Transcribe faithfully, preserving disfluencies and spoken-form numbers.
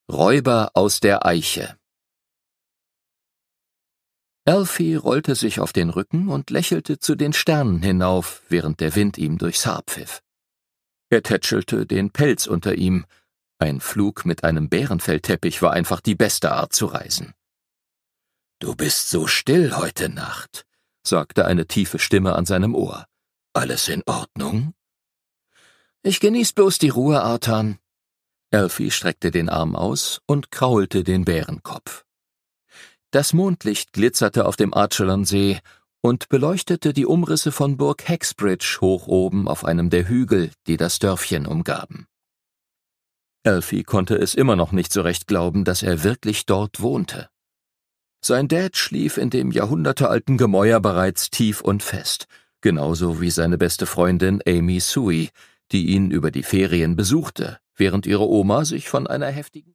Räuber aus der Eiche. Alfie rollte sich auf den Rücken und lächelte zu den Sternen hinauf, während der Wind ihm durchs Haar pfiff. Er tätschelte den Pelz unter ihm. Ein Flug mit einem Bärenfellteppich war einfach die beste Art zu reisen. »Du bist so still heute Nacht«, sagte eine tiefe Stimme an seinem Ohr. »Alles in Ordnung?« »Ich genieß bloß die Ruhe, Artan.« Alfie streckte den Arm aus und kraulte den Bärenkopf. Das Mondlicht glitzerte auf dem Archelon-See und beleuchtete die Umrisse von Burg Hexbridge hoch oben auf einem der Hügel, die das Dörfchen umgaben. Alfie konnte es immer noch nicht so recht glauben, dass er wirklich dort wohnte. Sein Dad schlief in dem jahrhundertealten Gemäuer bereits tief und fest, genauso wie seine beste Freundin Amy Sui, die ihn über die Ferien besuchte, während ihre Oma sich von einer heftigen